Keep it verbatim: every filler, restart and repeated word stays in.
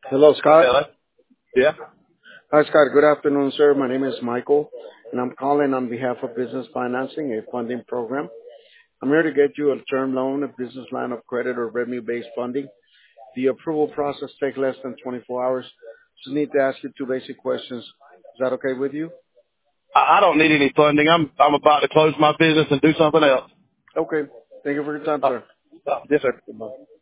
Hello, Scott. Hello? Yeah. Hi, Scott. Good afternoon, sir. My name is Michael, and I'm calling on behalf of Business Financing, a funding program. I'm here to get you a term loan, a business line of credit, or revenue-based funding. The approval process takes less than twenty-four hours. Just need to ask you two basic questions. Is that okay with you? I, I don't need any funding. I'm I'm about to close my business and do something else. Okay. Thank you for your time, Uh, sir. uh, yes, sir. Goodbye.